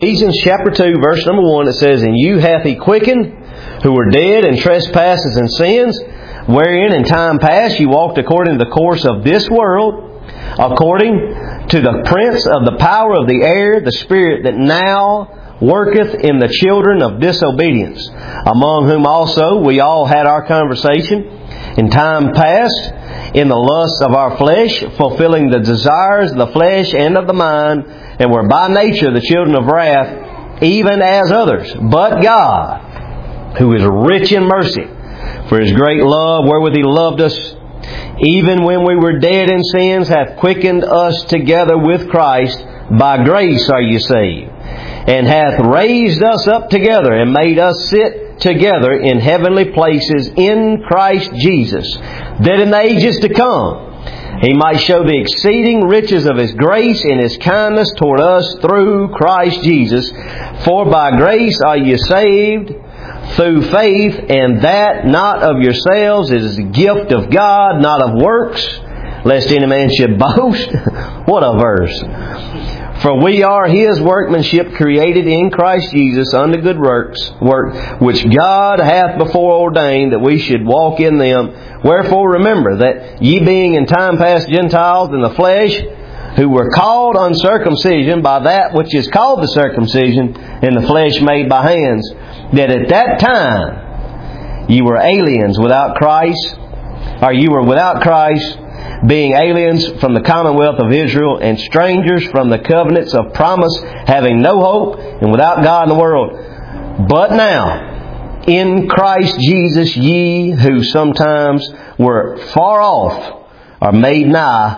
Ephesians chapter 2, verse number 1, it says, "And you hath He quickened, who were dead in trespasses and sins, wherein in time past you walked according to the course of this world, according to the prince of the power of the air, the spirit that now worketh in the children of disobedience, among whom also we all had our conversation in time past, in the lusts of our flesh, fulfilling the desires of the flesh and of the mind, and were by nature the children of wrath, even as others. But God, who is rich in mercy, for His great love wherewith He loved us, even when we were dead in sins, hath quickened us together with Christ. By grace are you saved, and hath raised us up together, and made us sit together in heavenly places in Christ Jesus, that in the ages to come He might show the exceeding riches of His grace and His kindness toward us through Christ Jesus. For by grace are you saved, through faith, and that not of yourselves, it is the gift of God, not of works, lest any man should boast." What a verse. "For we are His workmanship, created in Christ Jesus unto good works, which God hath before ordained that we should walk in them. Wherefore remember that ye being in time past Gentiles in the flesh, who were called uncircumcision by that which is called the circumcision in the flesh made by hands, that at that time ye were aliens without Christ, or you were without Christ, being aliens from the commonwealth of Israel, and strangers from the covenants of promise, having no hope, and without God in the world. But now, in Christ Jesus, ye who sometimes were far off are made nigh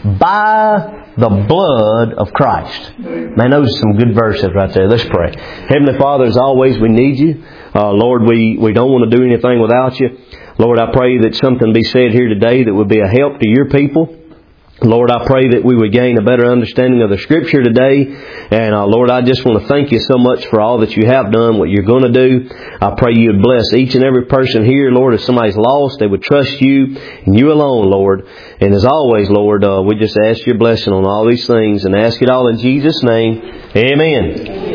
by the blood of Christ." Man, those are some good verses right there. Let's pray. Heavenly Father, as always, we need You. Lord, we don't want to do anything without You. Lord, I pray that something be said here today that would be a help to Your people. Lord, I pray that we would gain a better understanding of the Scripture today. And Lord, I just want to thank You so much for all that You have done, what You're going to do. I pray You would bless each and every person here. Lord, if somebody's lost, they would trust You and You alone, Lord. And as always, Lord, we just ask Your blessing on all these things, and ask it all in Jesus' name. Amen.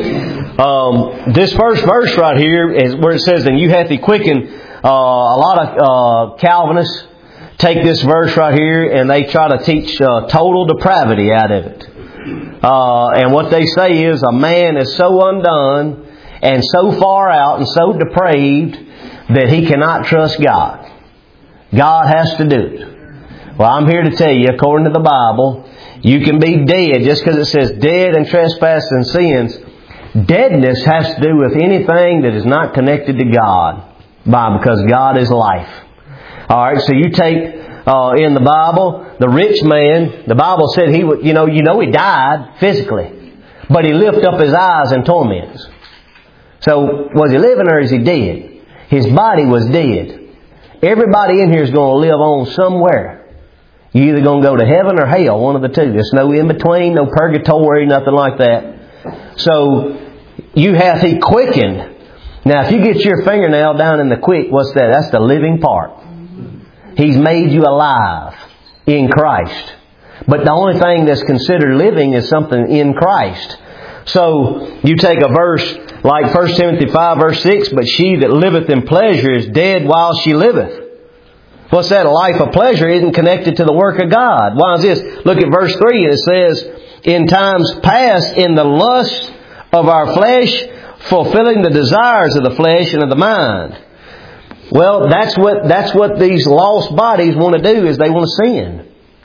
This first verse right here is where it says, "And you hath He quickened." A lot of Calvinists take this verse right here and they try to teach total depravity out of it. And what they say is a man is so undone and so far out and so depraved that he cannot trust God. God has to do it. Well, I'm here to tell you, according to the Bible, you can be dead just because it says dead in trespasses and sins. Deadness has to do with anything that is not connected to God. Because God is life. Alright, so you take in the Bible, the rich man, the Bible said he would, he died physically, but he lifted up his eyes in torments. So, was he living or is he dead? His body was dead. Everybody in here is going to live on somewhere. You're either going to go to heaven or hell, one of the two. There's no in between, no purgatory, nothing like that. So, you hath He quickened. Now, if you get your fingernail down in the quick, what's that? That's the living part. He's made you alive in Christ. But the only thing that's considered living is something in Christ. So, you take a verse like 1 Timothy 5 verse 6, "But she that liveth in pleasure is dead while she liveth." What's that? A life of pleasure isn't connected to the work of God. Why is this? Look at verse 3 and it says, "In times past, in the lust of our flesh, fulfilling the desires of the flesh and of the mind." Well, that's what these lost bodies want to do, is they want to sin.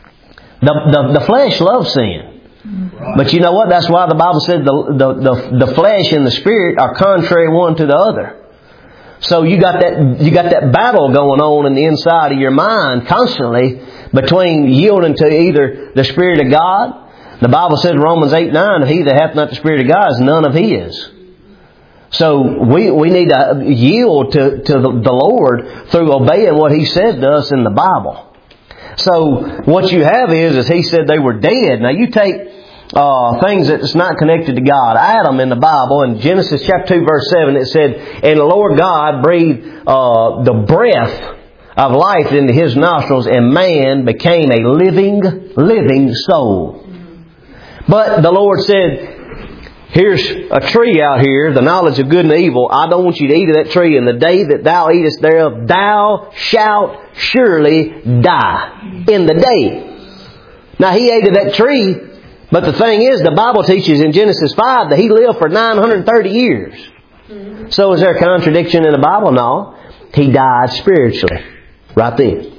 The flesh loves sin. But you know what? That's why the Bible said the flesh and the spirit are contrary one to the other. So you got that battle going on in the inside of your mind constantly between yielding to either the Spirit of God. The Bible says in Romans 8:9, "He that hath not the Spirit of God is none of His." So we need to yield to the Lord through obeying what He said to us in the Bible. So what you have is He said they were dead. Now you take things that's not connected to God. Adam in the Bible, in Genesis chapter 2 verse 7, it said, "And the Lord God breathed the breath of life into his nostrils, and man became a living soul." But the Lord said, here's a tree out here, the knowledge of good and evil. I don't want you to eat of that tree. And the day that thou eatest thereof, thou shalt surely die. In the day. Now he ate of that tree, but the thing is, the Bible teaches in Genesis 5 that he lived for 930 years. So is there a contradiction in the Bible? No. He died spiritually. Right then.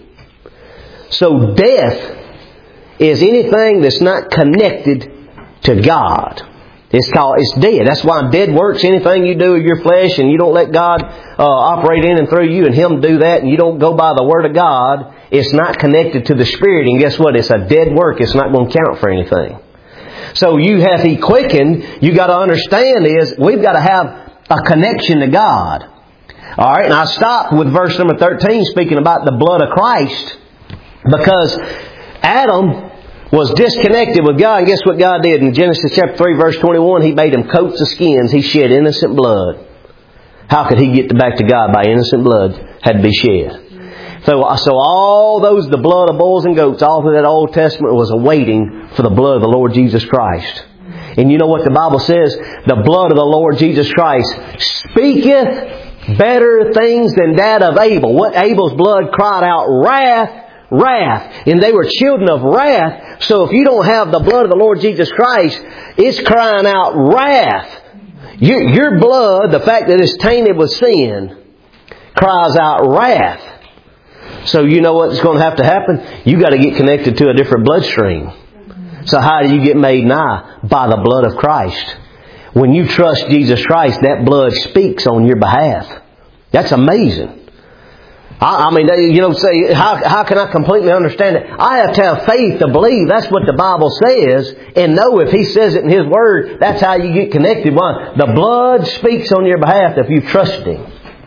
So death is anything that's not connected to God. It's dead. That's why dead works, anything you do with your flesh and you don't let God operate in and through you and Him do that and you don't go by the Word of God, it's not connected to the Spirit. And guess what? It's a dead work. It's not going to count for anything. So you hath He quickened. You got to understand is we've got to have a connection to God. Alright, and I stopped with verse number 13 speaking about the blood of Christ because Adam was disconnected with God. And guess what God did? In Genesis chapter 3 verse 21, He made him coats of skins. He shed innocent blood. How could he get back to God? By innocent blood had to be shed. So all those, the blood of bulls and goats, all through that Old Testament was awaiting for the blood of the Lord Jesus Christ. And you know what the Bible says? The blood of the Lord Jesus Christ speaketh better things than that of Abel. What Abel's blood cried out, wrath, wrath. And they were children of wrath. So if you don't have the blood of the Lord Jesus Christ, it's crying out wrath. Your blood, the fact that it's tainted with sin, cries out wrath. So you know what's going to have to happen? You got to get connected to a different bloodstream. So how do you get made nigh? By the blood of Christ. When you trust Jesus Christ, that blood speaks on your behalf. That's amazing. I mean, say, how can I completely understand it? I have to have faith to believe. That's what the Bible says. And know if He says it in His Word, that's how you get connected. Why? The blood speaks on your behalf if you trust Him.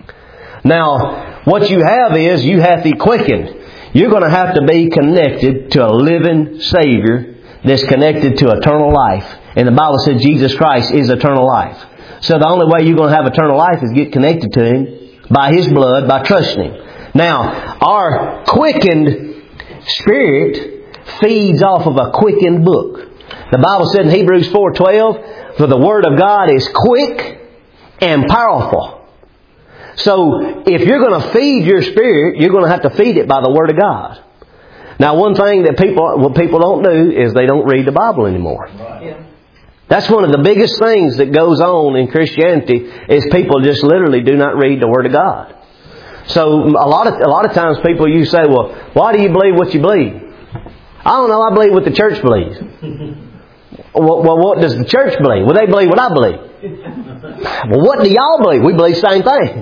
Now, what you have is, you have to be quickened. You're going to have to be connected to a living Savior that's connected to eternal life. And the Bible says Jesus Christ is eternal life. So the only way you're going to have eternal life is get connected to Him by His blood, by trusting Him. Now, our quickened spirit feeds off of a quickened book. The Bible said in Hebrews 4:12, for the Word of God is quick and powerful. So if you're going to feed your spirit, you're going to have to feed it by the Word of God. Now, one thing that people don't do is they don't read the Bible anymore. Yeah. That's one of the biggest things that goes on in Christianity is people just literally do not read the Word of God. So a lot of times people you say, well, why do you believe what you believe? I don't know. I believe what the church believes. Well, what does the church believe? Well, they believe what I believe. Well, what do y'all believe? We believe the same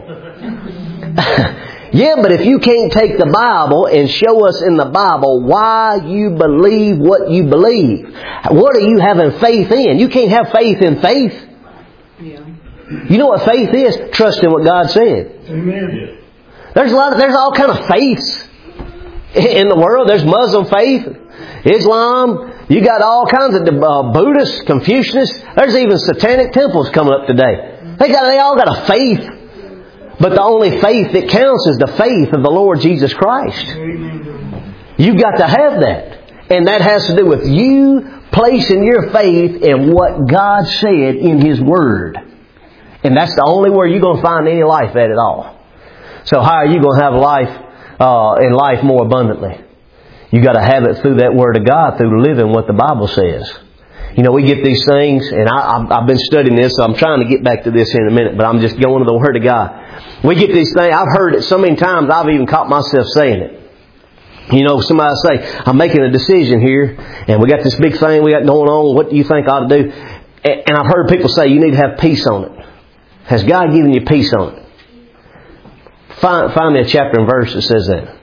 thing. Yeah, but if you can't take the Bible and show us in the Bible why you believe what you believe, what are you having faith in? You can't have faith in faith. Yeah. You know what faith is? Trusting what God said. Amen. There's all kind of faiths in the world. There's Muslim faith, Islam. You got all kinds of Buddhists, Confucianists. There's even satanic temples coming up today. They all got a faith. But the only faith that counts is the faith of the Lord Jesus Christ. You've got to have that. And that has to do with you placing your faith in what God said in His Word. And that's the only where you're going to find any life at all. So how are you going to have life in life more abundantly? You got to have it through that Word of God, through living what the Bible says. You know, we get these things, and I've been studying this, so I'm trying to get back to this in a minute, but I'm just going to the Word of God. We get these things, I've heard it so many times, I've even caught myself saying it. You know, somebody say, I'm making a decision here, and we got this big thing we got going on, what do you think I ought to do? And I've heard people say, you need to have peace on it. Has God given you peace on it? Find me a chapter and verse that says that.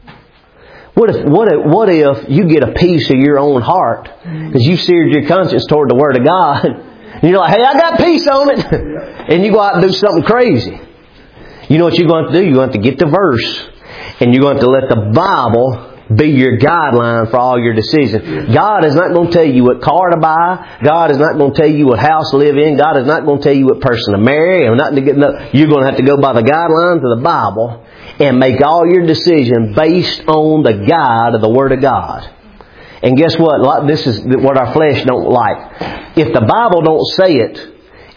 What if you get a piece of your own heart because you seared your conscience toward the Word of God and you're like, hey, I got peace on it, and you go out and do something crazy. You know what you're going to do? You're going to have to get the verse and you're going to let the Bible be your guideline for all your decisions. God is not going to tell you what car to buy. God is not going to tell you what house to live in. God is not going to tell you what person to marry. You're going to have to go by the guidelines of the Bible and make all your decisions based on the guide of the Word of God. And guess what? This is what our flesh don't like. If the Bible don't say it,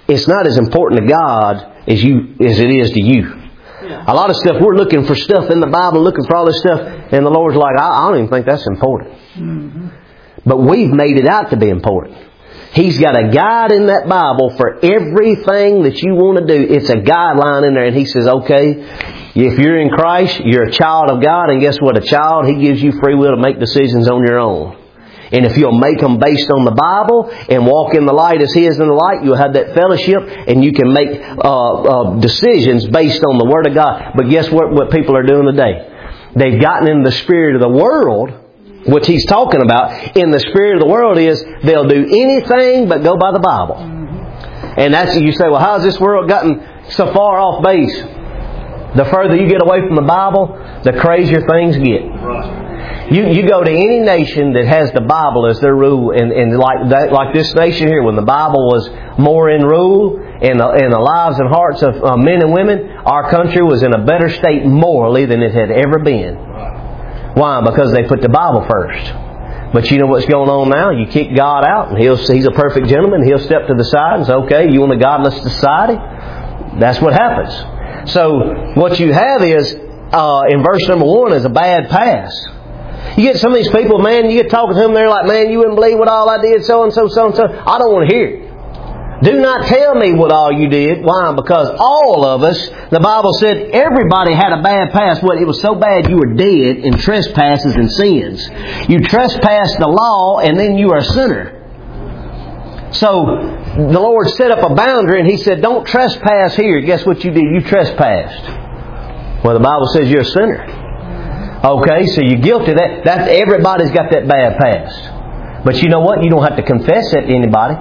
it's not as important to God as it is to you. A lot of stuff, we're looking for stuff in the Bible, looking for all this stuff, and the Lord's like, I don't even think that's important. Mm-hmm. But we've made it out to be important. He's got a guide in that Bible for everything that you want to do. It's a guideline in there, and He says, okay, if you're in Christ, you're a child of God, and guess what? A child, He gives you free will to make decisions on your own. And if you'll make them based on the Bible and walk in the light as He is in the light, you'll have that fellowship and you can make decisions based on the Word of God. But guess what people are doing today? They've gotten in the spirit of the world, which He's talking about. In the spirit of the world is they'll do anything but go by the Bible. And that's, you say, well, how has this world gotten so far off base? The further you get away from the Bible, the crazier things get. You go to any nation that has the Bible as their rule, and like this nation here, when the Bible was more in rule in the lives and hearts of men and women, our country was in a better state morally than it had ever been. Why? Because they put the Bible first. But you know what's going on now? You kick God out, and He's a perfect gentleman. He'll step to the side and say, okay, you want a godless society? That's what happens. So what you have is, in verse number 1, is a bad past. You get some of these people, man, you get talking to them, they're like, man, you wouldn't believe what all I did, so and so, so and so. I don't want to hear it. Do not tell me what all you did. Why? Because all of us, the Bible said, everybody had a bad past. It was so bad you were dead in trespasses and sins. You trespassed the law, and then you are a sinner. So the Lord set up a boundary, and He said, don't trespass here. Guess what you did? You trespassed. Well, the Bible says you're a sinner. Okay, so you're guilty of that. Everybody's got that bad past. But you know what? You don't have to confess that to anybody.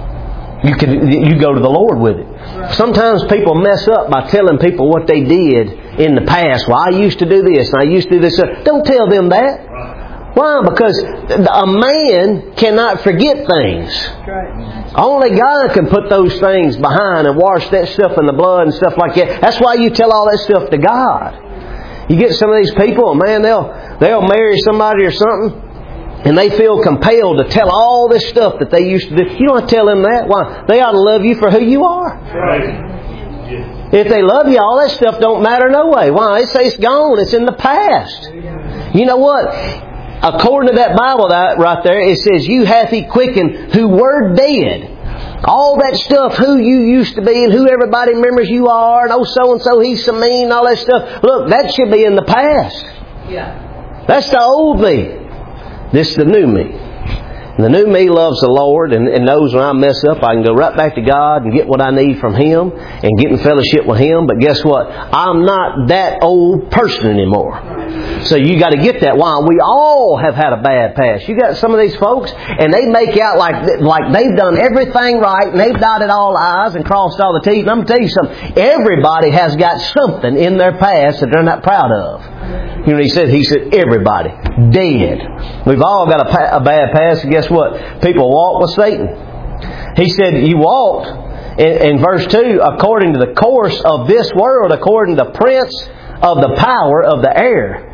You go to the Lord with it. Sometimes people mess up by telling people what they did in the past. Well, I used to do this and I used to do this. Don't tell them that. Why? Because a man cannot forget things. Only God can put those things behind and wash that stuff in the blood and stuff like that. That's why you tell all that stuff to God. You get some of these people, man, they'll marry somebody or something, and they feel compelled to tell all this stuff that they used to do. You don't have to tell them that. Why? They ought to love you for who you are. Right. If they love you, all that stuff don't matter no way. Why? They say it's gone. It's in the past. You know what? According to that Bible right there, it says, you hath He quickened who were dead. All that stuff, who you used to be and who everybody remembers you are, and oh so-and-so, he's so mean, and all that stuff. Look, that should be in the past. Yeah. That's the old me. This is the new me. And the new me loves the Lord and knows when I mess up, I can go right back to God and get what I need from Him and get in fellowship with Him. But guess what? I'm not that old person anymore. So you got to get that. Why? We all have had a bad past. You got some of these folks, and they make out like they've done everything right, and they've dotted all the I's and crossed all the T's. And I'm going to tell you something. Everybody has got something in their past that they're not proud of. You know, He said, everybody. Dead. We've all got a bad past, and guess what? People walk with Satan. He said, you walked, in verse 2, according to the course of this world, according to the prince of the power of the air.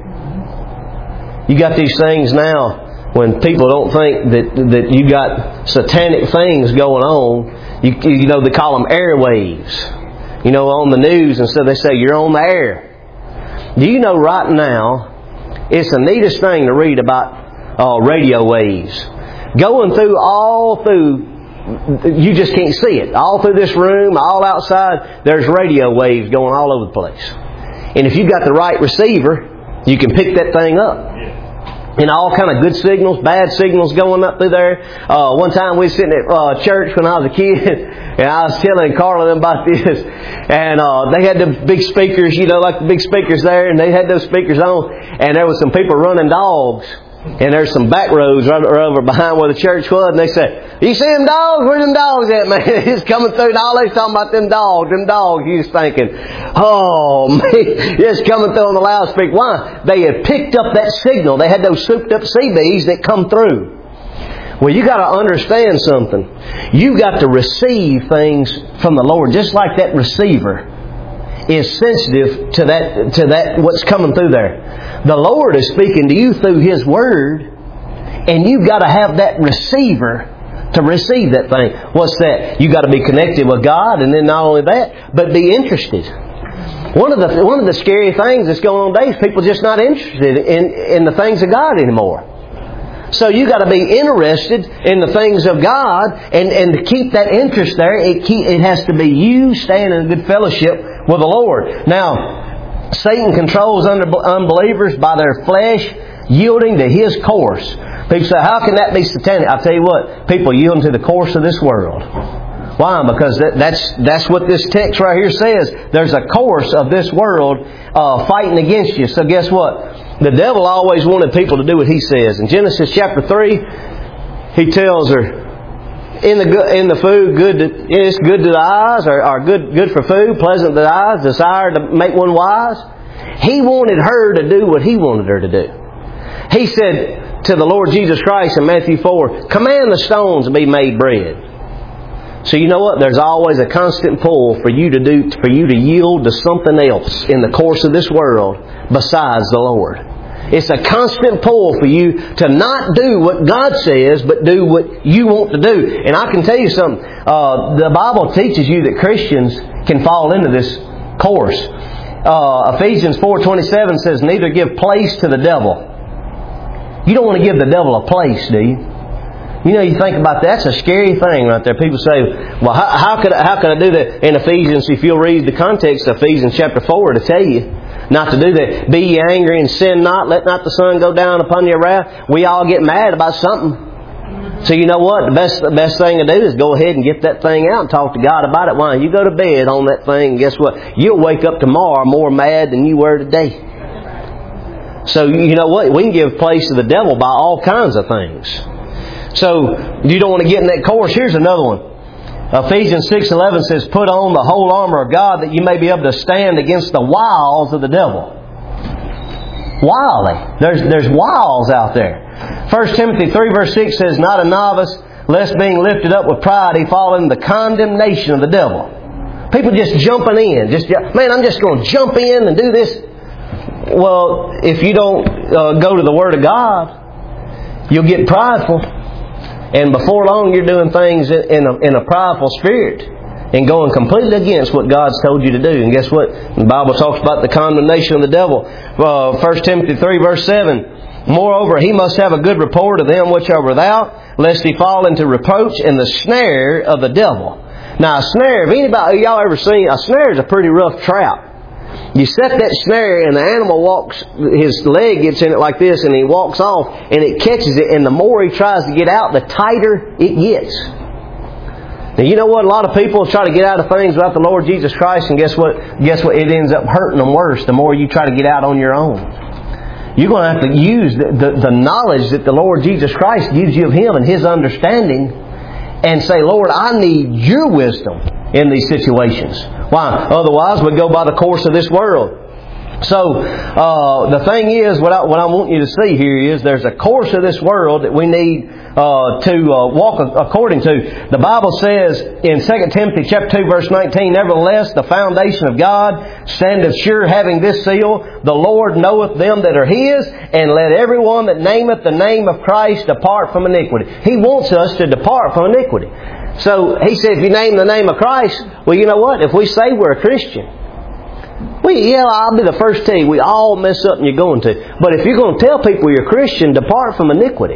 You got these things now when people don't think that you got satanic things going on. You know, they call them airwaves. You know, on the news, and so they say, you're on the air. Do you know right now, it's the neatest thing to read about radio waves. Going through, you just can't see it. All through this room, all outside, there's radio waves going all over the place. And if you got the right receiver, you can pick that thing up. And all kind of good signals, bad signals going up through there. One time we were sitting at church when I was a kid, and I was telling Carla them about this. And they had the big speakers, you know, like the big speakers there, and they had those speakers on. And there was some people running dogs. And there's some back roads right over behind where the church was. And they said, you see them dogs? Where them dogs at, man? It's coming through. All they're talking about them dogs. Them dogs. You just thinking, oh, man, it's coming through on the loudspeaker. Why? They had picked up that signal. They had those souped up CBs that come through. Well, you got to understand something. You got to receive things from the Lord. Just like that receiver is sensitive to that what's coming through there. The Lord is speaking to you through His Word, and you've got to have that receiver to receive that thing. What's that? You got to be connected with God, and then not only that, but be interested. One of the scary things that's going on today is people just not interested in the things of God anymore. So you got to be interested in the things of God, and to keep that interest there, it has to be you staying in good fellowship with the Lord. Now, Satan controls unbelievers by their flesh yielding to his course. People say, how can that be satanic? I'll tell you what, people yield to the course of this world. Why? Because that's what this text right here says. There's a course of this world fighting against you. So guess what? The devil always wanted people to do what he says. In Genesis chapter 3, he tells her, in the food, it's good to the eyes, or good for food, pleasant to the eyes, desire to make one wise. He wanted her to do what he wanted her to do. He said to the Lord Jesus Christ in Matthew 4, command the stones to be made bread. So you know what? There's always a constant pull for you to yield to something else in the course of this world besides the Lord. It's a constant pull for you to not do what God says, but do what you want to do. And I can tell you something. The Bible teaches you that Christians can fall into this course. Ephesians 4:27 says, neither give place to the devil. You don't want to give the devil a place, do you? You know, you think about that, that's a scary thing right there. People say, well, how could I do that? In Ephesians, if you'll read the context of Ephesians chapter 4, it'll tell you not to do that. Be ye angry and sin not. Let not the sun go down upon your wrath. We all get mad about something. So you know what? The best thing to do is go ahead and get that thing out and talk to God about it. Why? You go to bed on that thing, and guess what? You'll wake up tomorrow more mad than you were today. So you know what? We can give place to the devil by all kinds of things. So you don't want to get in that course. Here's another one. Ephesians 6:11 says, put on the whole armor of God that you may be able to stand against the wiles of the devil. Wily. There's wiles out there. 1 Timothy 3 verse 6 says, not a novice, lest being lifted up with pride he fall in the condemnation of the devil. People just jumping in. Man, I'm just going to jump in and do this. Well, if you don't go to the Word of God, you'll get prideful. And before long, you're doing things in a prideful spirit and going completely against what God's told you to do. And guess what? The Bible talks about the condemnation of the devil. 1 Timothy 3 verse 7. Moreover, he must have a good report of them which are without, lest he fall into reproach and the snare of the devil. Now, a snare, if anybody, y'all ever seen, a snare is a pretty rough trap. You set that snare and the animal walks, his leg gets in it like this and he walks off and it catches it, and the more he tries to get out, the tighter it gets. Now you know what? A lot of people try to get out of things without the Lord Jesus Christ, and guess what? It ends up hurting them worse the more you try to get out on your own. You're going to have to use the knowledge that the Lord Jesus Christ gives you of Him and His understanding and say, Lord, I need your wisdom in these situations. Why? Otherwise, we go by the course of this world. So, the thing is, what I want you to see here is there's a course of this world that we need to walk according to. The Bible says in 2 Timothy chapter 2 verse 19, nevertheless, the foundation of God standeth sure, having this seal, the Lord knoweth them that are His, and let everyone that nameth the name of Christ depart from iniquity. He wants us to depart from iniquity. So He said, if you name the name of Christ, well, you know what? If we say we're a Christian, I'll be the first to tell you, we all mess up and you're going to. But if you're going to tell people you're a Christian, depart from iniquity.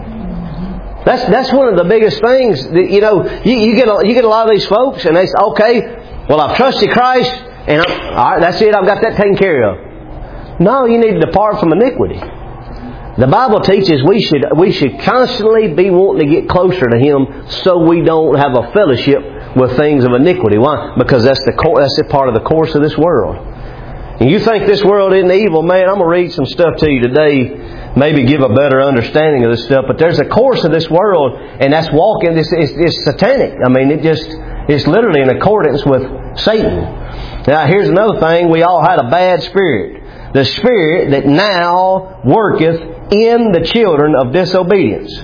That's one of the biggest things. That, you get a lot of these folks and they say, okay, well, I've trusted Christ and all right, that's it, I've got that taken care of. No, you need to depart from iniquity. The Bible teaches we should constantly be wanting to get closer to Him so we don't have a fellowship with things of iniquity. Why? Because that's a part of the course of this world. And you think this world isn't evil, man, I'm going to read some stuff to you today, maybe give a better understanding of this stuff. But there's a course of this world, and that's walking, it's satanic. I mean, it's literally in accordance with Satan. Now, here's another thing. We all had a bad spirit. The spirit that now worketh in the children of disobedience.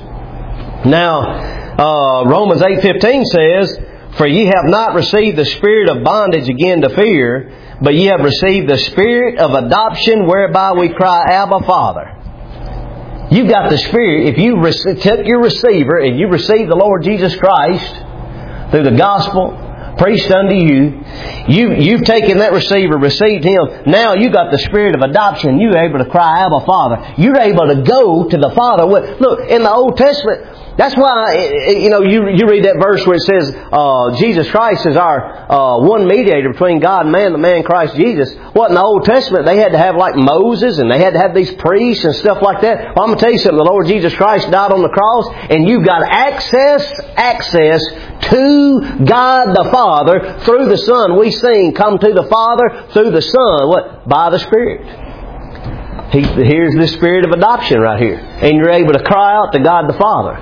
Now, Romans 8:15 says, for ye have not received the spirit of bondage again to fear, but ye have received the spirit of adoption, whereby we cry, Abba, Father. You've got the Spirit. If you took your receiver and you received the Lord Jesus Christ through the gospel preached unto you, you've taken that receiver, received Him. Now you got the Spirit of adoption. You're able to cry, Abba, Father. You're able to go to the Father. Look, in the Old Testament, that's why, you read that verse where it says, Jesus Christ is our one mediator between God and man, the man Christ Jesus. What, in the Old Testament, they had to have like Moses, and they had to have these priests and stuff like that. Well, I'm going to tell you something. The Lord Jesus Christ died on the cross, and you've got access to God the Father through the Son. We sing, come to the Father through the Son. What? By the Spirit. Here's the Spirit of adoption right here. And you're able to cry out to God the Father.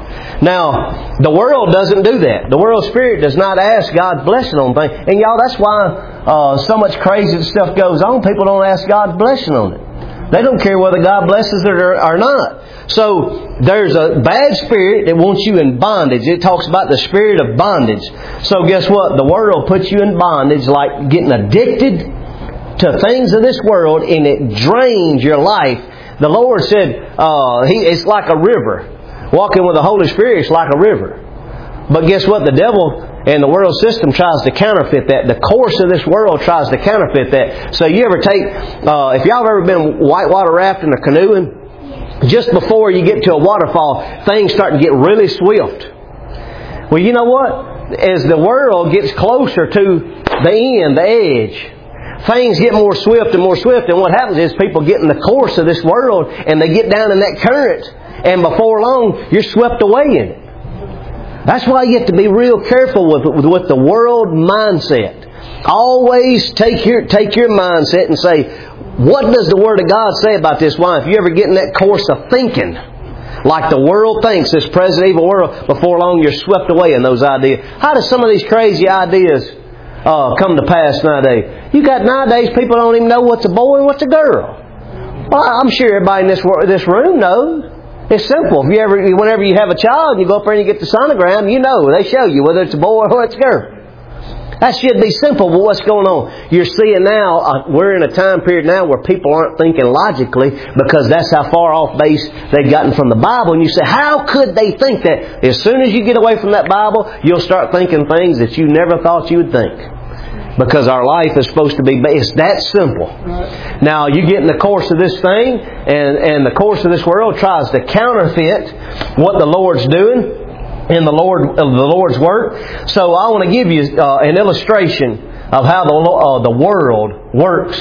Now, the world doesn't do that. The world spirit does not ask God's blessing on things. And y'all, that's why so much crazy stuff goes on. People don't ask God's blessing on it. They don't care whether God blesses it or not. So, there's a bad spirit that wants you in bondage. It talks about the spirit of bondage. So, guess what? The world puts you in bondage like getting addicted to things of this world, and it drains your life. The Lord said, it's like a river. Walking with the Holy Spirit is like a river. But guess what? The devil and the world system tries to counterfeit that. The course of this world tries to counterfeit that. So you ever take, if y'all have ever been whitewater rafting or canoeing, just before you get to a waterfall, things start to get really swift. Well, you know what? As the world gets closer to the end, the edge, things get more swift and more swift, and what happens is people get in the course of this world and they get down in that current, and before long you're swept away in it. That's why you have to be real careful with the world mindset. Always take your mindset and say, what does the Word of God say about this? Why, if you ever get in that course of thinking like the world thinks, this present evil world, before long you're swept away in those ideas. How do some of these crazy ideas come to pass nowadays? You got nowadays people don't even know what's a boy and what's a girl. Well, I'm sure everybody in this room knows. It's simple. Whenever you have a child and you go up there and you get the sonogram, you know. They show you whether it's a boy or it's a girl. That should be simple, but what's going on? You're seeing now, we're in a time period now where people aren't thinking logically because that's how far off base they've gotten from the Bible. And you say, how could they think that? As soon as you get away from that Bible, you'll start thinking things that you never thought you would think. Because our life is supposed to be, it's that simple. Right. Now, you get in the course of this thing, and the course of this world tries to counterfeit what the Lord's doing in the Lord's work. So I want to give you an illustration of how the world works.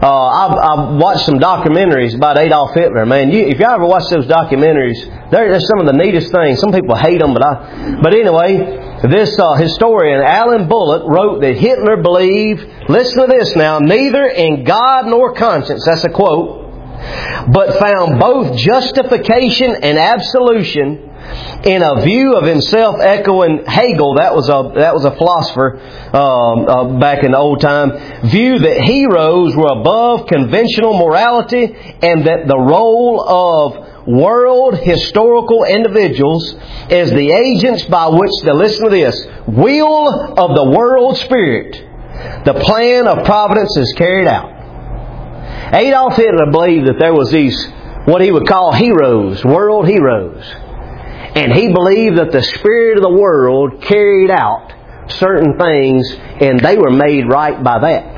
I've watched some documentaries about Adolf Hitler. Man, if you ever watch those documentaries, they're some of the neatest things. Some people hate them, but anyway, this historian Alan Bullock wrote that Hitler believed, listen to this now, neither in God nor conscience, that's a quote, but found both justification and absolution in a view of himself echoing Hegel, that was a philosopher back in the old time, view that heroes were above conventional morality and that the role of world historical individuals is the agents by which, listen to this, will of the world spirit, the plan of providence is carried out. Adolf Hitler believed that there was these, what he would call heroes, world heroes. And he believed that the spirit of the world carried out certain things, and they were made right by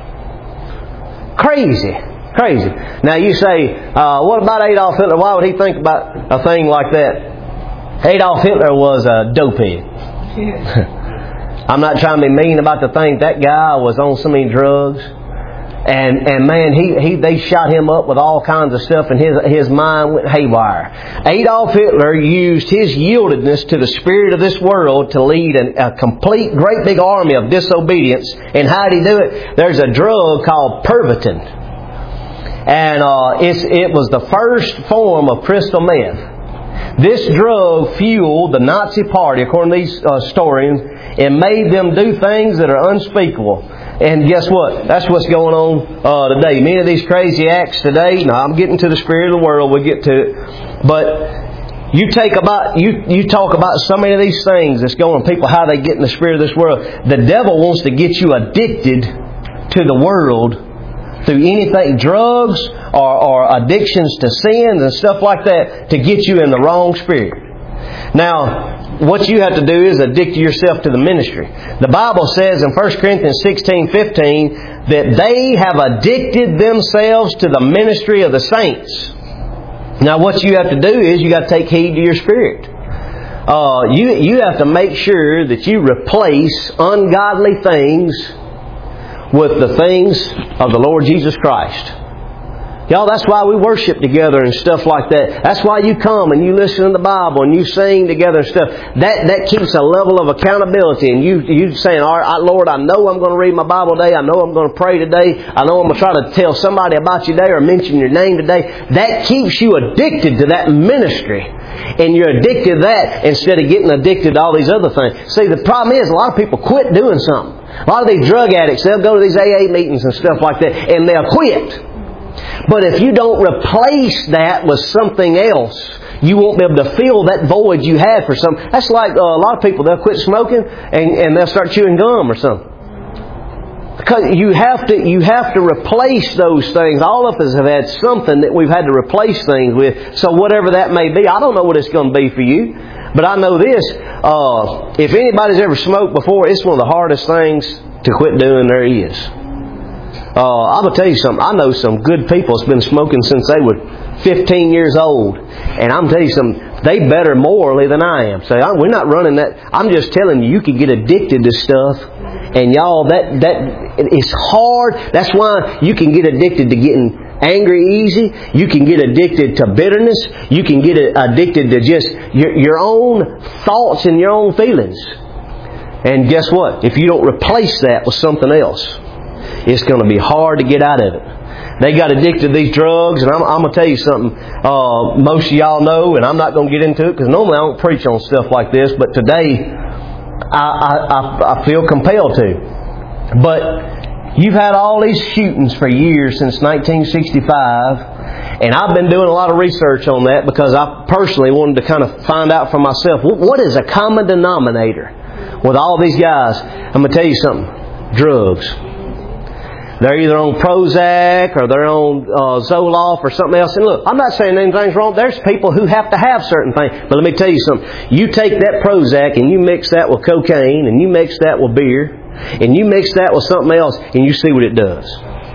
that. Crazy. Now you say, what about Adolf Hitler? Why would he think about a thing like that? Adolf Hitler was a dopehead. I'm not trying to be mean about the thing. That guy was on so many drugs. And man, they shot him up with all kinds of stuff, and his mind went haywire. Adolf Hitler used his yieldedness to the spirit of this world to lead a complete, great big army of disobedience. And how did he do it? There's a drug called Pervitin. And it was the first form of crystal meth. This drug fueled the Nazi Party, according to these historians, and made them do things that are unspeakable. And guess what? That's what's going on today. Many of these crazy acts today. Now, I'm getting to the spirit of the world. We'll get to it. But you talk about so many of these things that's going on. People, how they get in the spirit of this world. The devil wants to get you addicted to the world through anything, drugs or addictions to sins and stuff like that, to get you in the wrong spirit. Now, what you have to do is addict yourself to the ministry. The Bible says in 1 Corinthians 16:15 that they have addicted themselves to the ministry of the saints. Now, what you have to do is you got to take heed to your spirit. You have to make sure that you replace ungodly things with the things of the Lord Jesus Christ. Y'all, that's why we worship together and stuff like that. That's why you come and you listen to the Bible and you sing together and stuff. That keeps a level of accountability. And you saying, all right, Lord, I know I'm going to read my Bible today. I know I'm going to pray today. I know I'm going to try to tell somebody about you today or mention your name today. That keeps you addicted to that ministry. And you're addicted to that instead of getting addicted to all these other things. See, the problem is a lot of people quit doing something. A lot of these drug addicts, they'll go to these AA meetings and stuff like that and they'll quit. But if you don't replace that with something else, you won't be able to fill that void you had for something. That's like a lot of people, they'll quit smoking and they'll start chewing gum or something. Because you have to replace those things. All of us have had something that we've had to replace things with. So whatever that may be, I don't know what it's going to be for you. But I know this, if anybody's ever smoked before, it's one of the hardest things to quit doing there is. I'm going to tell you something. I know some good people that's been smoking since they were 15 years old. And I'm going to tell you something. They better morally than I am. So we're not running that. I'm just telling you, you can get addicted to stuff. And y'all, that it's hard. That's why you can get addicted to getting angry easy. You can get addicted to bitterness. You can get addicted to just your own thoughts and your own feelings. And guess what? If you don't replace that with something else, it's going to be hard to get out of it. They got addicted to these drugs, and I'm going to tell you something. Most of y'all know, and I'm not going to get into it because normally I don't preach on stuff like this, but today I feel compelled to. But you've had all these shootings for years since 1965, and I've been doing a lot of research on that because I personally wanted to kind of find out for myself, what is a common denominator with all these guys? I'm going to tell you something. Drugs. They're either on Prozac or they're on Zoloft or something else. And look, I'm not saying anything's wrong. There's people who have to have certain things. But let me tell you something. You take that Prozac and you mix that with cocaine and you mix that with beer and you mix that with something else and you see what it does.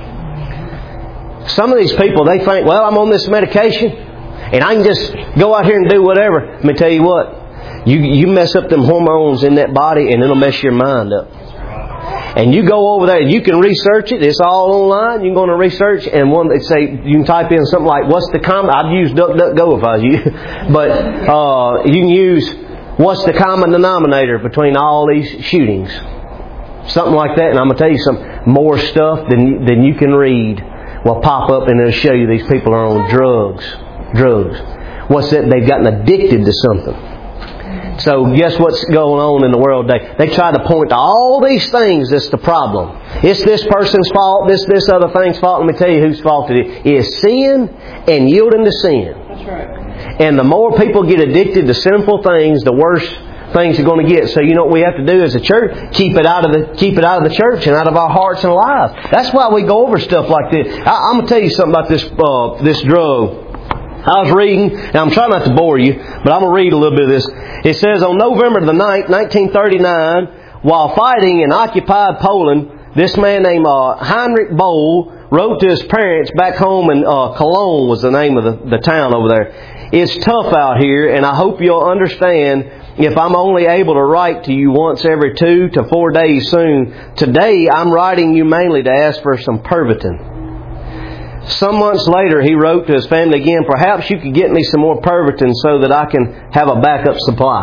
Some of these people, they think, well, I'm on this medication and I can just go out here and do whatever. Let me tell you what. You mess up them hormones in that body and it'll mess your mind up. And you go over there and you can research it. It's all online. You can go on and research. And one, they say, you can type in something like, what's the common... I'd use DuckDuckGo if I was you. But you can use, what's the common denominator between all these shootings? Something like that. And I'm going to tell you something. More stuff than you can read will pop up and it'll show you these people are on drugs. What's that? They've gotten addicted to something. So guess what's going on in the world today? They try to point to all these things that's the problem. It's this person's fault, this other thing's fault. Let me tell you whose fault it is. It is sin and yielding to sin. That's right. And the more people get addicted to sinful things, the worse things are going to get. So you know what we have to do as a church? Keep it out of the church and out of our hearts and lives. That's why we go over stuff like this. I'm going to tell you something about this drug. I was reading, and I'm trying not to bore you, but I'm going to read a little bit of this. It says, on November the 9th, 1939, while fighting in occupied Poland, this man named Heinrich Boll wrote to his parents back home in Cologne was the name of the town over there. It's tough out here, and I hope you'll understand if I'm only able to write to you once every 2 to 4 days soon. Today, I'm writing you mainly to ask for some Pervitin. Some months later, he wrote to his family again, perhaps you could get me some more Pervitin so that I can have a backup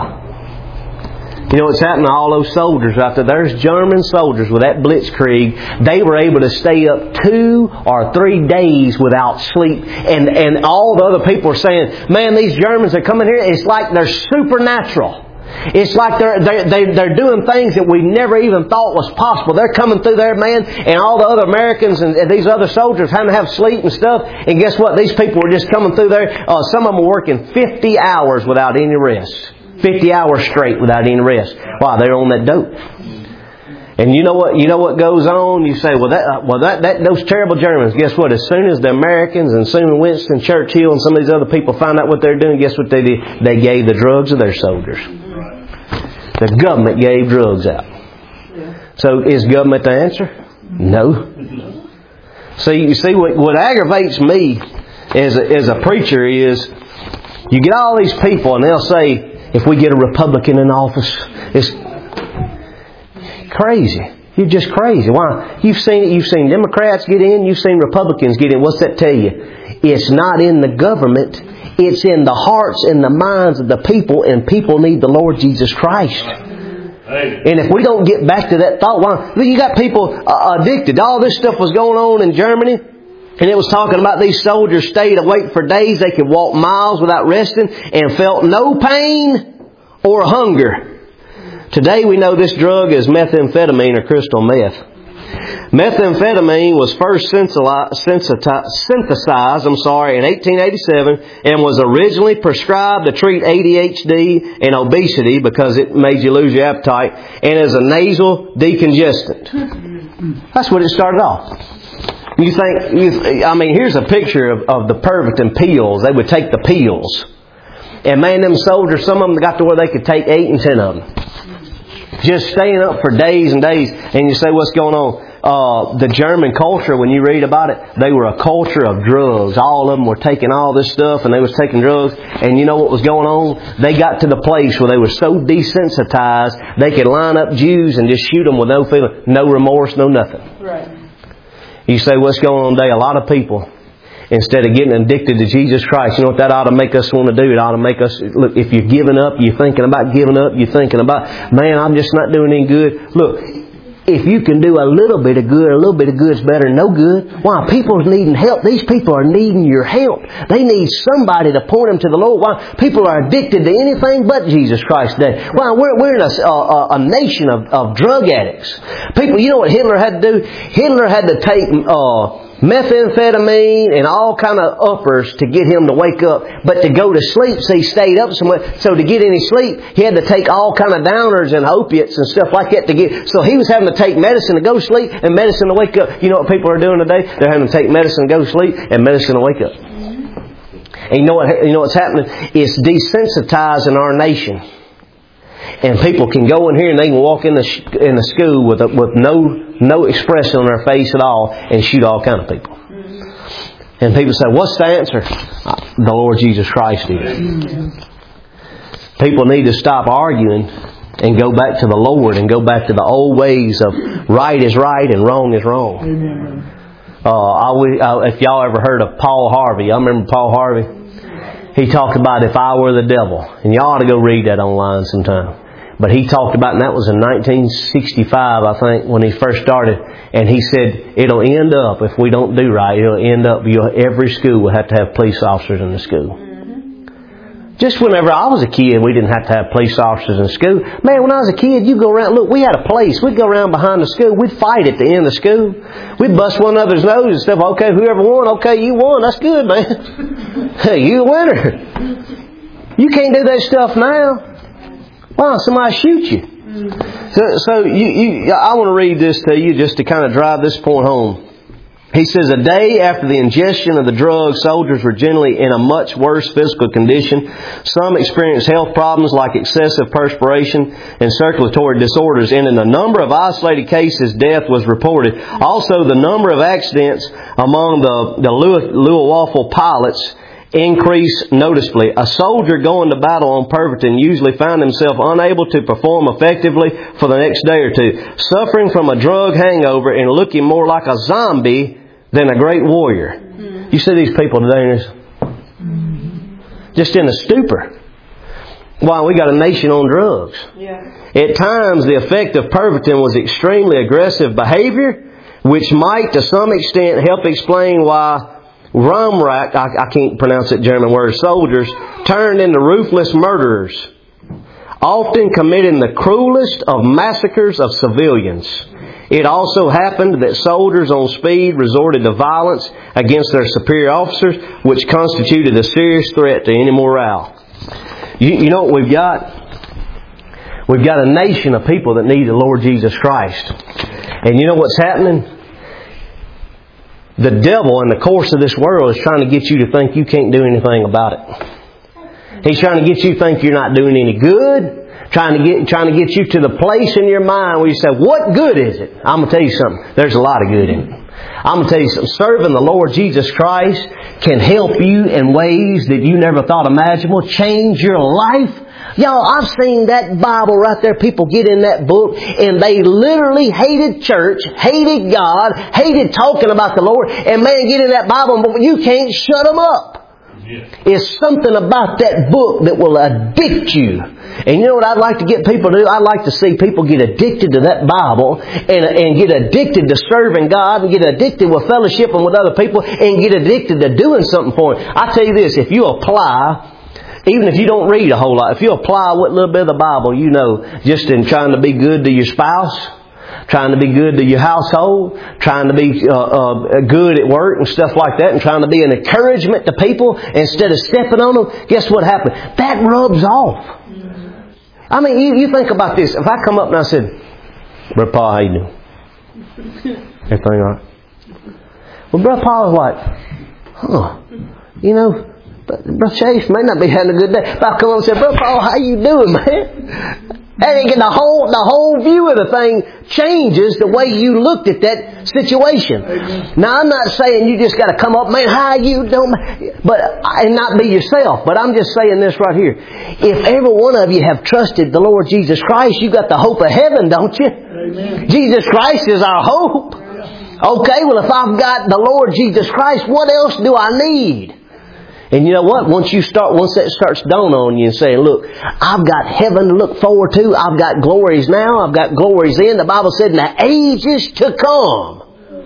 supply. You know what's happening to all those soldiers out there? There's German soldiers with that blitzkrieg. They were able to stay up 2 or 3 days without sleep. And all the other people are saying, man, these Germans are coming here. It's like they're supernatural. It's like they're doing things that we never even thought was possible. They're coming through there, man, and all the other Americans and these other soldiers having to have sleep and stuff. And guess what? These people were just coming through there. Some of them were working 50 hours without any rest. 50 hours straight without any rest. Why? They're on that dope. And you know what goes on? You say, those terrible Germans, guess what? As soon as the Americans and soon Winston Churchill and some of these other people find out what they're doing, guess what they did? They gave the drugs to their soldiers. The government gave drugs out. So is government the answer? No. So you see, what aggravates me as a preacher is you get all these people and they'll say, if we get a Republican in office, it's crazy. You're just crazy. Why? You've seen it. You've seen Democrats get in. You've seen Republicans get in. What's that tell you? It's not in the government. It's in the hearts and the minds of the people, and people need the Lord Jesus Christ. And if we don't get back to that thought, why? You got people addicted. All this stuff was going on in Germany, and it was talking about these soldiers stayed awake for days. They could walk miles without resting and felt no pain or hunger. Today we know this drug is methamphetamine or crystal meth. Methamphetamine was first synthesized in 1887 and was originally prescribed to treat ADHD and obesity because it made you lose your appetite, and as a nasal decongestant. That's what it started off. You think, here's a picture of the Pervitin pills. They would take the pills. And man, them soldiers, some of them got to where they could take 8 and 10 of them. Just staying up for days and days. And you say, what's going on? The German culture, when you read about it, they were a culture of drugs. All of them were taking all this stuff and they was taking drugs. And you know what was going on? They got to the place where they were so desensitized, they could line up Jews and just shoot them with no feeling, no remorse, no nothing. Right. You say, what's going on today? A lot of people, instead of getting addicted to Jesus Christ, you know what that ought to make us want to do? It ought to make us, look, if you're giving up, you're thinking about giving up, you're thinking about, man, I'm just not doing any good. Look, if you can do a little bit of good is better than no good. Why? People are needing help. These people are needing your help. They need somebody to point them to the Lord. Why? People are addicted to anything but Jesus Christ today. Why? We're in a nation of drug addicts. People, you know what Hitler had to do? Hitler had to take methamphetamine and all kind of uppers to get him to wake up. But to go to sleep, so he stayed up somewhere. So to get any sleep, he had to take all kind of downers and opiates and stuff like that to get. So he was having to take medicine to go to sleep and medicine to wake up. You know what people are doing today? They're having to take medicine to go to sleep and medicine to wake up. And you know what's happening? It's desensitizing our nation. And people can go in here and they can walk in the school with no expression on their face at all and shoot all kind of people. And people say, what's the answer? The Lord Jesus Christ is. People need to stop arguing and go back to the Lord and go back to the old ways of right is right and wrong is wrong. If y'all ever heard of Paul Harvey, I remember Paul Harvey. He talked about if I were the devil. And you ought to go read that online sometime. But he talked about, and that was in 1965, I think, when he first started. And he said, it'll end up, if we don't do right, it'll end up, every school will have to have police officers in the school. Just whenever I was a kid, we didn't have to have police officers in school. Man, when I was a kid, you go around, look, we had a place. We'd go around behind the school. We'd fight at the end of school. We'd bust one another's nose and stuff. Okay, whoever won, okay, you won. That's good, man. Hey, you a winner. You can't do that stuff now. Why? Somebody shoot you. So I want to read this to you just to kind of drive this point home. He says, a day after the ingestion of the drug, soldiers were generally in a much worse physical condition. Some experienced health problems like excessive perspiration and circulatory disorders. And in a number of isolated cases, death was reported. Also, the number of accidents among the Luftwaffe pilots increased noticeably. A soldier going to battle on Pervitin usually found himself unable to perform effectively for the next day or two, suffering from a drug hangover and looking more like a zombie than a great warrior. You see these people today just in a stupor. Why? We got a nation on drugs. Yeah. At times, the effect of Pervitin was extremely aggressive behavior, which might to some extent help explain why Rumrak, I can't pronounce that German word, soldiers turned into ruthless murderers, often committing the cruelest of massacres of civilians. It also happened that soldiers on speed resorted to violence against their superior officers, which constituted a serious threat to any morale. You know what we've got? We've got a nation of people that need the Lord Jesus Christ. And you know what's happening? The devil in the course of this world is trying to get you to think you can't do anything about it. He's trying to get you to think you're not doing any good. Trying to get you to the place in your mind where you say, what good is it? I'm going to tell you something. There's a lot of good in it. I'm going to tell you something. Serving the Lord Jesus Christ can help you in ways that you never thought imaginable. Change your life. Y'all, I've seen that Bible right there. People get in that book and they literally hated church, hated God, hated talking about the Lord. And man, get in that Bible, but you can't shut them up. It's something about that book that will addict you. And you know what I'd like to get people to do? I'd like to see people get addicted to that Bible and get addicted to serving God and get addicted with fellowshipping with other people and get addicted to doing something for Him. I tell you this, if you apply, even if you don't read a whole lot, if you apply what little bit of the Bible you know, just in trying to be good to your spouse, trying to be good to your household, trying to be good at work and stuff like that, and trying to be an encouragement to people instead of stepping on them, guess what happened? That rubs off. I mean, you think about this. If I come up and I said, Brother Paul, how you doing? Everything all right? Well, Brother Paul was like, you know, Brother Chase may not be having a good day. But I come up and say, Brother Paul, how you doing, man? And the whole view of the thing changes the way you looked at that situation. Amen. Now, I'm not saying you just got to come up, man, how you doing? And not be yourself. But I'm just saying this right here. If every one of you have trusted the Lord Jesus Christ, you got the hope of heaven, don't you? Amen. Jesus Christ is our hope. Okay, well, if I've got the Lord Jesus Christ, what else do I need? And you know what? Once that starts dawning on you and saying, look, I've got heaven to look forward to. I've got glories now. I've got glories in. The Bible said in the ages to come,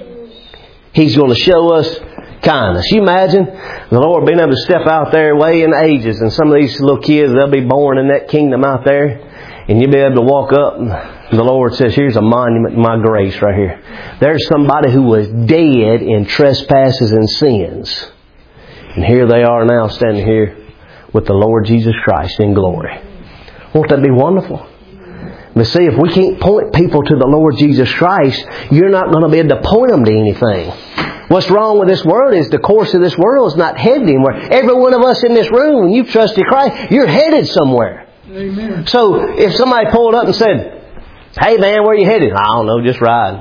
He's going to show us kindness. You imagine the Lord being able to step out there way in the ages, and some of these little kids, they'll be born in that kingdom out there, and you'll be able to walk up and the Lord says, here's a monument of my grace right here. There's somebody who was dead in trespasses and sins. And here they are now standing here with the Lord Jesus Christ in glory. Won't that be wonderful? But see, if we can't point people to the Lord Jesus Christ, you're not going to be able to point them to anything. What's wrong with this world is the course of this world is not headed anywhere. Every one of us in this room, when you've trusted Christ, you're headed somewhere. Amen. So if somebody pulled up and said, hey man, where are you headed? I don't know, just riding.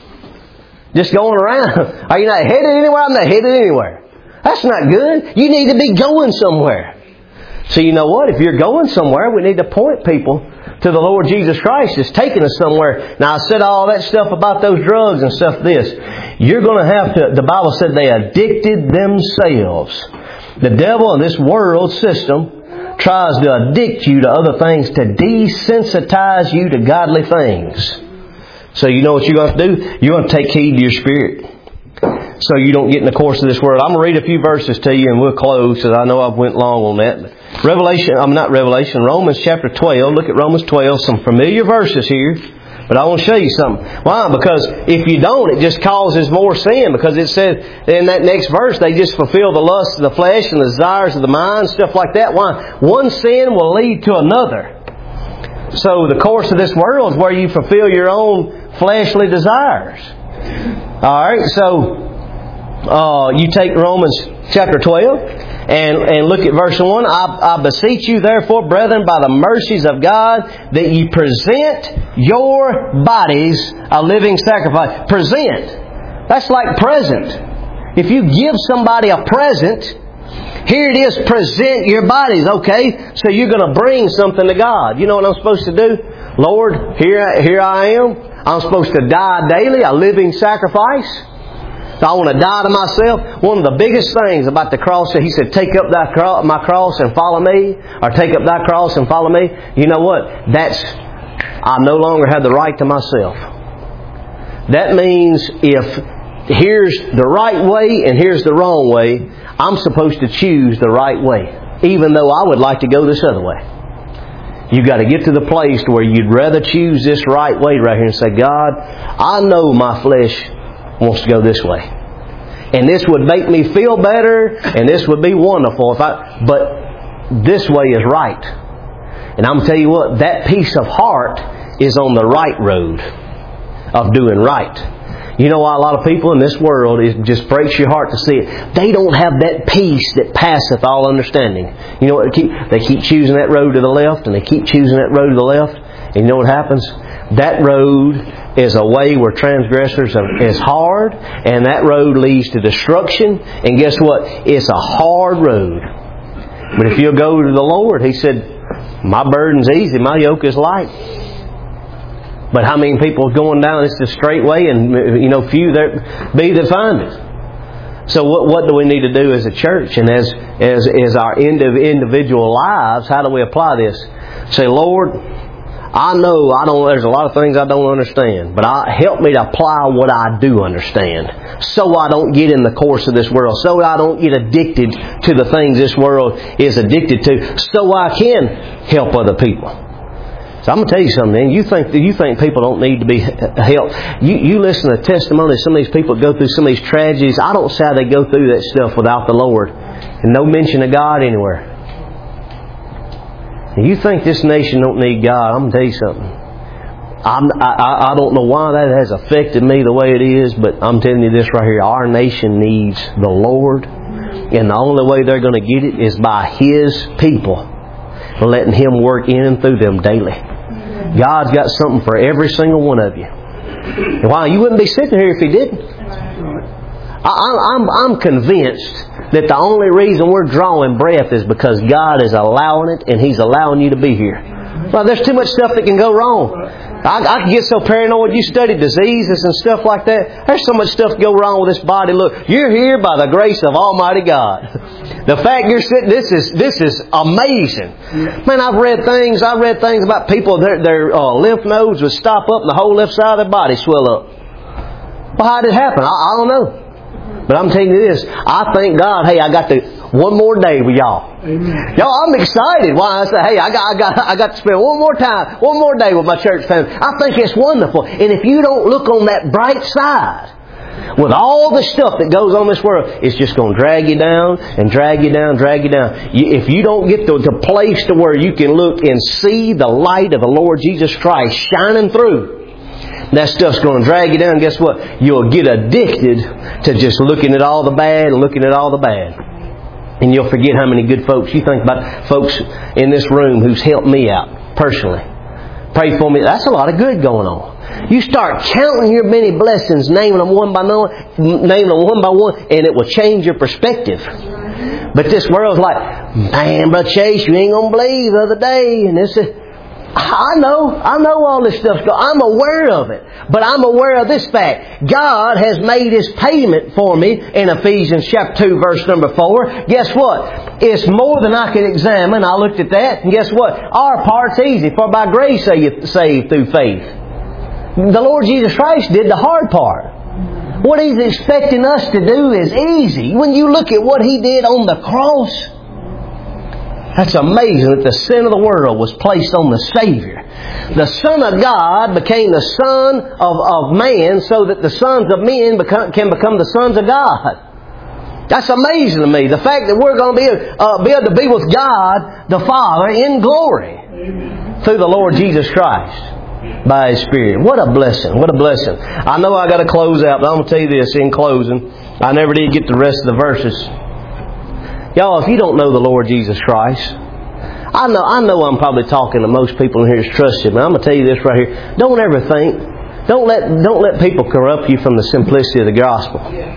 Just going around. Are you not headed anywhere? I'm not headed anywhere. That's not good. You need to be going somewhere. So you know what? If you're going somewhere, we need to point people to the Lord Jesus Christ that's taking us somewhere. Now I said all that stuff about those drugs and stuff this. You're going to have to, the Bible said they addicted themselves. The devil and this world system tries to addict you to other things to desensitize you to godly things. So you know what you're going to do? You're going to take heed to your spirit, so you don't get in the course of this world. I'm going to read a few verses to you and we'll close, because I know I've went long on that. Romans chapter 12. Look at Romans 12. Some familiar verses here. But I want to show you something. Why? Because if you don't, it just causes more sin. Because it said in that next verse, they just fulfill the lust of the flesh and the desires of the mind, stuff like that. Why? One sin will lead to another. So the course of this world is where you fulfill your own fleshly desires. Alright, so you take Romans chapter 12 and look at verse 1. I beseech you therefore, brethren, by the mercies of God, that ye present your bodies a living sacrifice. Present. That's like present. If you give somebody a present, here it is, present your bodies. Okay, so you're going to bring something to God. You know what I'm supposed to do? Lord, here I am. I'm supposed to die daily, a living sacrifice. So I want to die to myself. One of the biggest things about the cross, He said, take up my cross and follow me. Or take up thy cross and follow me. You know what? I no longer have the right to myself. That means if here's the right way and here's the wrong way, I'm supposed to choose the right way, even though I would like to go this other way. You've got to get to the place where you'd rather choose this right way right here and say, God, I know my flesh wants to go this way. And this would make me feel better, and this would be wonderful but this way is right. And I'm going to tell you what, that peace of heart is on the right road of doing right. You know why a lot of people in this world, it just breaks your heart to see it. They don't have that peace that passeth all understanding. You know what? They keep choosing that road to the left, and they keep choosing that road to the left. And you know what happens? That road is a way where transgressors is hard, and that road leads to destruction. And guess what? It's a hard road. But if you'll go to the Lord, He said, my burden's easy, my yoke is light. But how many people are going down this straight way, and few there be that find it. So what do we need to do as a church and as our individual lives? How do we apply this? Say, Lord, I know there's a lot of things I don't understand, but help me to apply what I do understand, so I don't get in the course of this world, so I don't get addicted to the things this world is addicted to, so I can help other people. So I'm going to tell you something. You think people don't need to be helped? You listen to testimonies. Some of these people go through some of these tragedies. I don't see how they go through that stuff without the Lord, and no mention of God anywhere. You think this nation don't need God? I'm going to tell you something. I don't know why that has affected me the way it is, but I'm telling you this right here. Our nation needs the Lord, and the only way they're going to get it is by His people, letting Him work in and through them daily. God's got something for every single one of you. Why? You wouldn't be sitting here if He didn't. I'm convinced that the only reason we're drawing breath is because God is allowing it, and He's allowing you to be here. Well, there's too much stuff that can go wrong. I can get so paranoid. You study diseases and stuff like that. There's so much stuff go wrong with this body. Look, you're here by the grace of Almighty God. The fact you're sitting, this is amazing. Man, I've read things about people, their lymph nodes would stop up and the whole left side of their body swell up. Well, how did it happen? I don't know. But I'm telling you this, I thank God, hey, I got one more day with y'all. Amen. Y'all, I'm excited. Why? I say, hey, I got to spend one more day with my church family. I think it's wonderful. And if you don't look on that bright side, with all the stuff that goes on in this world, it's just going to drag you down and drag you down, drag you down. If you don't get to the place to where you can look and see the light of the Lord Jesus Christ shining through, that stuff's going to drag you down. Guess what? You'll get addicted to just looking at all the bad and looking at all the bad. And you'll forget how many good folks. You think about folks in this room who's helped me out personally. Pray for me. That's a lot of good going on. You start counting your many blessings, naming them one by one, and it will change your perspective. But this world's like, man, Brother Chase, you ain't going to believe the other day. And this is... I know all this stuff's going. I'm aware of it. But I'm aware of this fact. God has made His payment for me in Ephesians chapter 2 verse number 4. Guess what? It's more than I can examine. I looked at that, and guess what? Our part's easy. For by grace are you saved through faith. The Lord Jesus Christ did the hard part. What He's expecting us to do is easy. When you look at what He did on the cross, that's amazing that the sin of the world was placed on the Savior. The Son of God became the Son of man so that the sons of men can become the sons of God. That's amazing to me. The fact that we're going to be able to be with God the Father in glory. Amen. Through the Lord Jesus Christ by His Spirit. What a blessing. What a blessing. I know I got to close out, but I'm going to tell you this in closing. I never did get the rest of the verses. Y'all, if you don't know the Lord Jesus Christ, I know I'm probably talking to most people in here that's trusted, but I'm going to tell you this right here. Don't let people corrupt you from the simplicity of the gospel.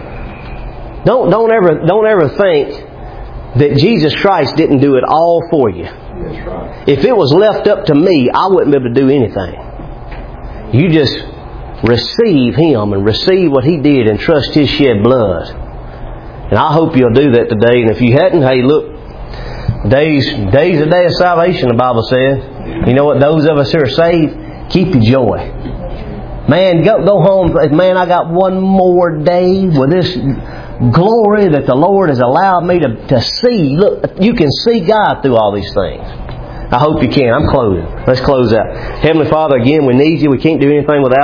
Don't ever think that Jesus Christ didn't do it all for you. If it was left up to me, I wouldn't be able to do anything. You just receive Him and receive what He did and trust His shed blood. And I hope you'll do that today. And if you hadn't, hey, look, day's a day of salvation, the Bible says. You know what? Those of us who are saved, keep your joy. Man, go home. Man, I got one more day with this glory that the Lord has allowed me to see. Look, you can see God through all these things. I hope you can. I'm closing. Let's close out. Heavenly Father, again, we need You. We can't do anything without